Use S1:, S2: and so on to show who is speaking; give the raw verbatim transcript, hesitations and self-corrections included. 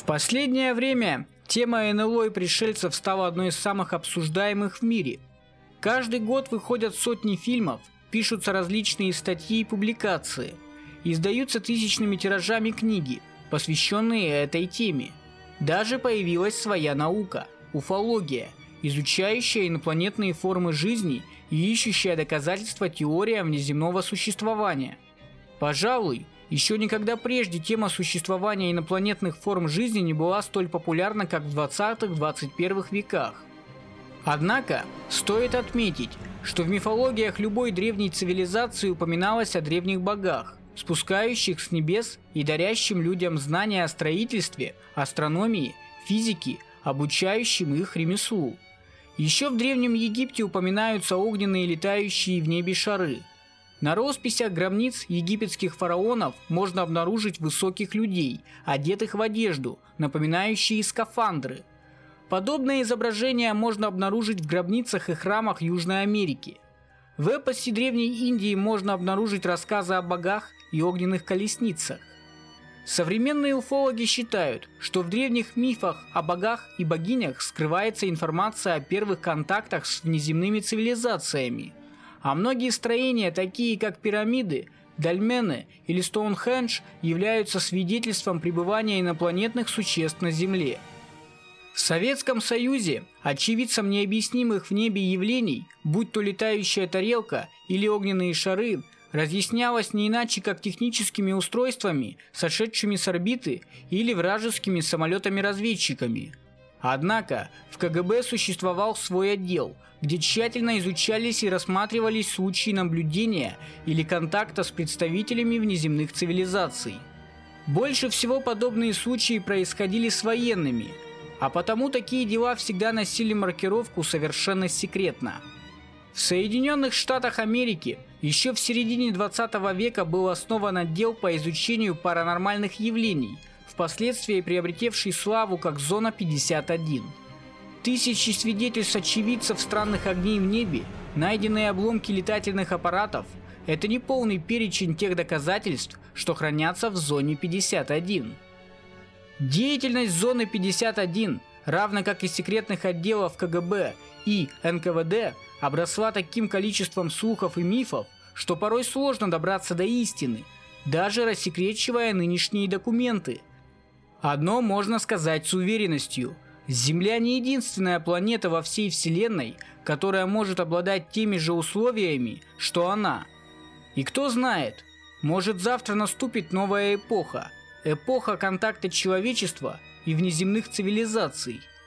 S1: последнее время тема эн эл о и пришельцев стала одной из самых обсуждаемых в мире. Каждый год выходят сотни фильмов, пишутся различные статьи и публикации, издаются тысячными тиражами книги, посвященные этой теме. Даже появилась своя наука – уфология, изучающая инопланетные формы жизни и ищущая доказательства теориям внеземного существования. Пожалуй, еще никогда прежде тема существования инопланетных форм жизни не была столь популярна, как в двадцатых-двадцать первых веках. Однако, стоит отметить, что в мифологиях любой древней цивилизации упоминалось о древних богах, спускающих с небес и дарящим людям знания о строительстве, астрономии, физике, обучающим их ремеслу. Еще в Древнем Египте упоминаются огненные летающие в небе шары. На росписях гробниц египетских фараонов можно обнаружить высоких людей, одетых в одежду, напоминающие скафандры. Подобное изображение можно обнаружить в гробницах и храмах Южной Америки. В эпосе Древней Индии можно обнаружить рассказы о богах и огненных колесницах. Современные уфологи считают, что в древних мифах о богах и богинях скрывается информация о первых контактах с внеземными цивилизациями. А многие строения, такие как пирамиды, дольмены или Стоунхендж, являются свидетельством пребывания инопланетных существ на Земле. В Советском Союзе очевидцам необъяснимых в небе явлений, будь то летающая тарелка или огненные шары, разъяснялось не иначе как техническими устройствами, сошедшими с орбиты или вражескими самолетами-разведчиками. Однако в ка гэ бэ существовал свой отдел, где тщательно изучались и рассматривались случаи наблюдения или контакта с представителями внеземных цивилизаций. Больше всего подобные случаи происходили с военными, а потому такие дела всегда носили маркировку «совершенно секретно». В Соединенных Штатах Америки еще в середине двадцатого века был основан отдел по изучению паранормальных явлений, впоследствии приобретевший славу как Зона пятьдесят один. Тысячи свидетельств очевидцев странных огней в небе, найденные обломки летательных аппаратов – это не полный перечень тех доказательств, что хранятся в Зоне пятьдесят один. Деятельность Зоны пятьдесят один, равно как и секретных отделов ка гэ бэ и эн ка вэ дэ, обросла таким количеством слухов и мифов, что порой сложно добраться до истины, даже рассекречивая нынешние документы. Одно можно сказать с уверенностью – Земля не единственная планета во всей Вселенной, которая может обладать теми же условиями, что она. И кто знает, может завтра наступит новая эпоха – эпоха контакта человечества и внеземных цивилизаций.